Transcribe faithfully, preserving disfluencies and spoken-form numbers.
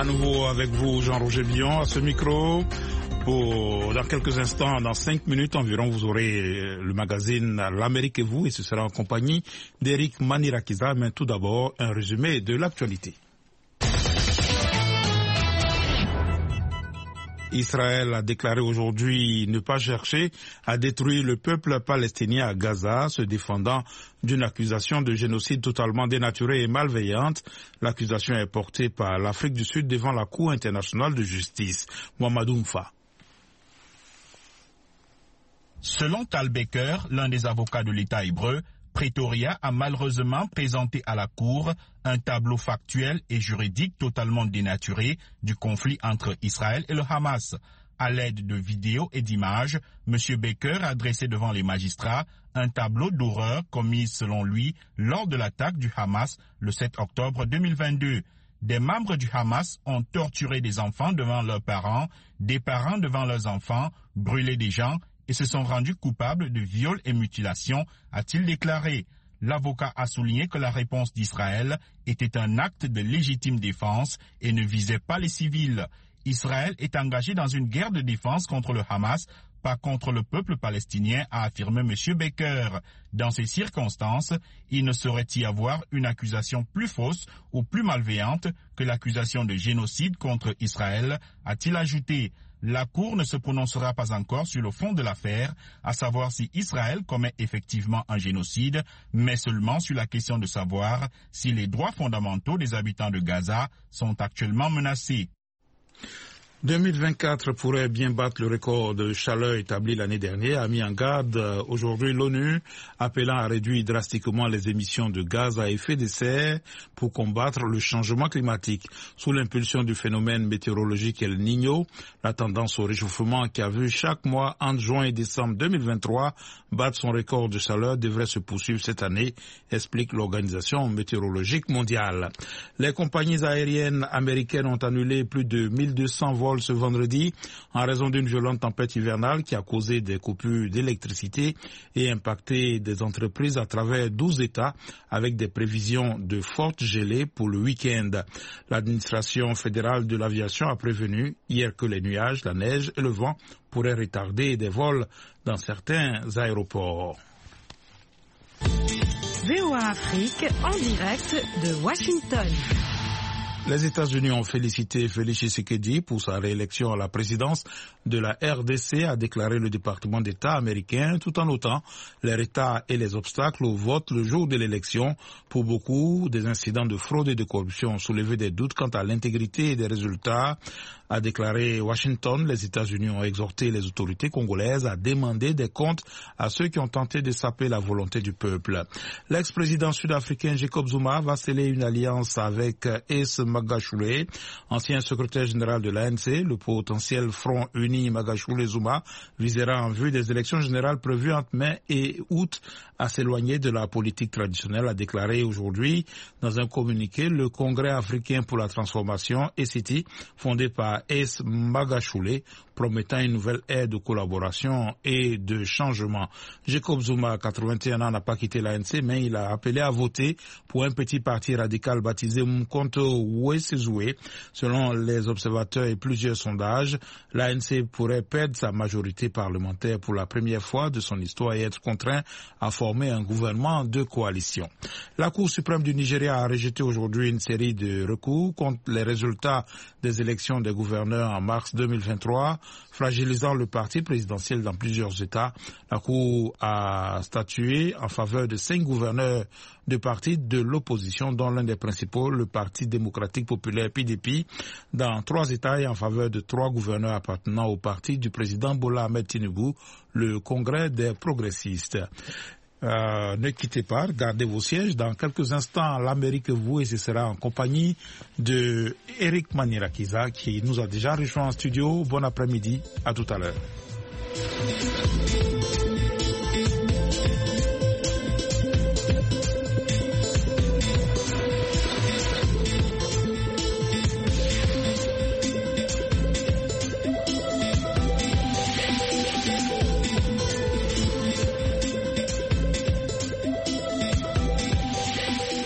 nouveau avec vous, Jean-Roger Billon, à ce micro. Pour, dans quelques instants, dans cinq minutes environ, vous aurez le magazine L'Amérique et vous, et ce sera en compagnie d'Éric Manirakiza. Mais tout d'abord, un résumé de l'actualité. Israël a déclaré aujourd'hui ne pas chercher à détruire le peuple palestinien à Gaza, se défendant d'une accusation de génocide totalement dénaturée et malveillante. L'accusation est portée par l'Afrique du Sud devant la Cour internationale de justice. Mohamedou Mfa. Selon Tal Baker, l'un des avocats de l'État hébreu, Pretoria a malheureusement présenté à la Cour un tableau factuel et juridique totalement dénaturé du conflit entre Israël et le Hamas. À l'aide de vidéos et d'images, M. Baker a dressé devant les magistrats un tableau d'horreur commise selon lui lors de l'attaque du Hamas le sept octobre deux mille vingt-deux. Des membres du Hamas ont torturé des enfants devant leurs parents, des parents devant leurs enfants, brûlé des gens et se sont rendus coupables de viol et mutilation, a-t-il déclaré. L'avocat a souligné que la réponse d'Israël était un acte de légitime défense et ne visait pas les civils. Israël est engagé dans une guerre de défense contre le Hamas, pas contre le peuple palestinien, a affirmé M. Baker. Dans ces circonstances, il ne saurait y avoir une accusation plus fausse ou plus malveillante que l'accusation de génocide contre Israël, a-t-il ajouté. La Cour ne se prononcera pas encore sur le fond de l'affaire, à savoir si Israël commet effectivement un génocide, mais seulement sur la question de savoir si les droits fondamentaux des habitants de Gaza sont actuellement menacés. deux mille vingt-quatre pourrait bien battre le record de chaleur établi l'année dernière, a mis en garde aujourd'hui l'ONU, appelant à réduire drastiquement les émissions de gaz à effet de serre pour combattre le changement climatique. Sous l'impulsion du phénomène météorologique El Niño, la tendance au réchauffement qui a vu chaque mois entre juin et décembre deux mille vingt-trois battre son record de chaleur devrait se poursuivre cette année, explique l'Organisation météorologique mondiale. Les compagnies aériennes américaines ont annulé plus de mille deux cents vols ce vendredi en raison d'une violente tempête hivernale qui a causé des coupures d'électricité et impacté des entreprises à travers douze États avec des prévisions de fortes gelées pour le week-end. L'administration fédérale de l'aviation a prévenu hier que les nuages, la neige et le vent pourraient retarder des vols dans certains aéroports. V O A Afrique en direct de Washington. Les États-Unis ont félicité Félix Tshisekedi pour sa réélection à la présidence de la R D C, a déclaré le département d'État américain, tout en notant les retards et les obstacles au vote le jour de l'élection. Pour beaucoup, des incidents de fraude et de corruption ont soulevé des doutes quant à l'intégrité des résultats, a déclaré Washington. Les États-Unis ont exhorté les autorités congolaises à demander des comptes à ceux qui ont tenté de saper la volonté du peuple. L'ex-président sud-africain Jacob Zuma va sceller une alliance avec Ace Magashule, ancien secrétaire général de l'A N C. Le potentiel Front Uni Magashule-Zuma visera en vue des élections générales prévues entre mai et août à s'éloigner de la politique traditionnelle, a déclaré aujourd'hui dans un communiqué le Congrès africain pour la transformation, E C T, fondé par Ace Magashule, promettant une nouvelle ère de collaboration et de changement. Jacob Zuma, quatre-vingt-un ans, n'a pas quitté l'A N C, mais il a appelé à voter pour un petit parti radical baptisé Mkonto Wesizwe. Selon les observateurs et plusieurs sondages, l'A N C pourrait perdre sa majorité parlementaire pour la première fois de son histoire et être contraint à former un gouvernement de coalition. La Cour suprême du Nigeria a rejeté aujourd'hui une série de recours contre les résultats des élections des gouverneurs en mars deux mille vingt-trois, fragilisant le parti présidentiel dans plusieurs États. La Cour a statué en faveur de cinq gouverneurs de partis de l'opposition, dont l'un des principaux, le Parti démocratique populaire P D P, dans trois États et en faveur de trois gouverneurs appartenant au parti du président Bola Ahmed Tinubu, le Congrès des progressistes. Euh, ne quittez pas, gardez vos sièges. Dans quelques instants, l'Amérique vous, et ce sera en compagnie de Éric Manirakiza qui nous a déjà rejoint en studio. Bon après-midi, à tout à l'heure.